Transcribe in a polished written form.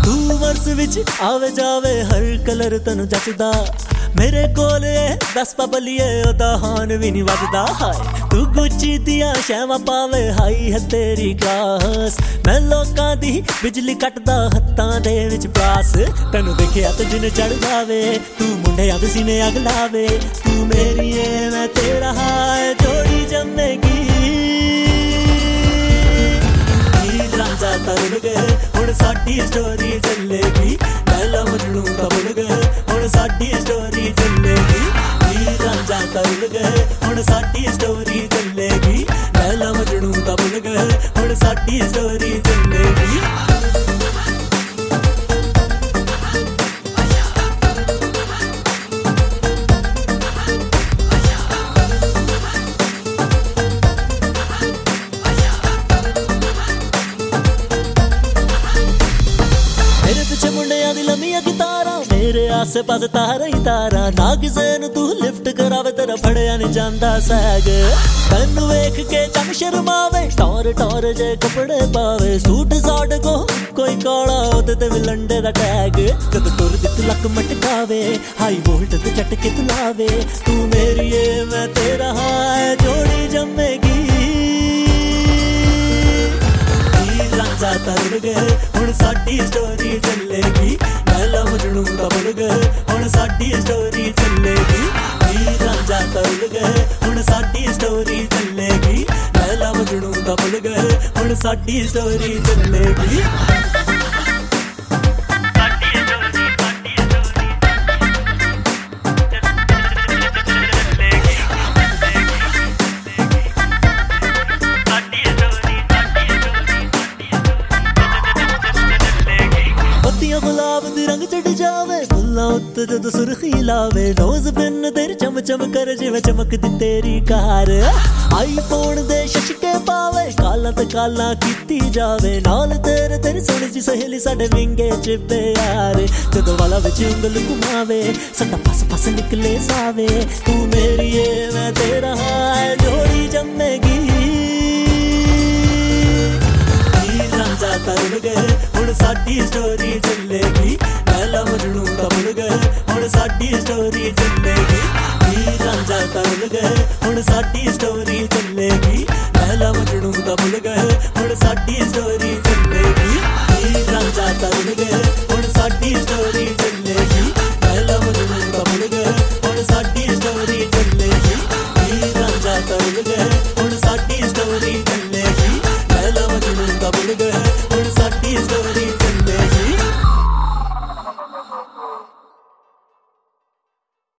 तू वर्स विच आवे जावे हर कलर तनु जचदा मेरे कोल दस पबलिए ओदा हान भी नहीं वजदा हाय तू गुच्ची दिया शैवा पावे हाई है तेरी क्लास मैं लोकां दी बिजली कटदा हत्तां दे विच प्यास तैनू देखिया ते जिन चढ़ जावे तू मुंडियां दे सीने अग लावे तू मेरी है मैं तेरा हाय जोड़ी जमेगी रांझा तरुण गए हुण साडी स्टोरी चलेगी लैला मजनू दा भुल गए हुण साडी स्टोरी चलेगी रांझा तरुण गए हुण साडी स्टोरी चलेगी लैला मजनू दा भुल गए हुण साडी स्टोरी चलेगी मेरे आसे पास तारा ही तारा ना किसे नू तू लिफ्ट करावे तेरा फड़िया नहीं जांदा सैग तैनू वेख के चम शर्मावे टौर टौर जे कपड़े पावे सूट साट को कोई काला ओदे ते भी लंडे दा टैग जद तुर दी तू लक मटकावे हाई वोल्ट ते झटके तू लावे तू मेरी है मैं तेरा हाय जोड़ी जमेगी रांझा तरुण गए हुण साडी स्टोरी चलेगी लैला मजनू दा भुल गए हुण साडी स्टोरी चलेगी रांझा तरुण गए हुण साडी स्टोरी चलेगी लैला मजनू दा भुल गए हुण साडी स्टोरी चलेगी गुलाब दी रंग चढ़ जावे फुल्लां उत्ते जद सुर्खी लावे नोज बिन तेरे चम चम कर जिवें चमकदी तेरी कार आईफोन दे शशके पावे काला ते काला कीती जावे नाल तेरे तेरी सोहनी जी सहेली साडे विंगे च प्यार जद वाला विच उंगल घुमावे साडा पास पास निकले सावे तू मेरी है मैं तेरा हाय जोड़ी जमेगी रांझा तरुण गए हुण साडी स्टोरी चलेगी लैला मजनू दा भुल गए हुण साडी स्टोरी चलेगी रांझा तरुण गए हुण साडी स्टोरी चलेगी लैला मजनू दा भुल गए हुण साडी स्टोरी चलेगी रांझा तरुण गए हुण साडी स्टोरी चलेगी लैला मजनू दा भुल गए हुण साडी स्टोरी चलेगी रांझा तरुण गए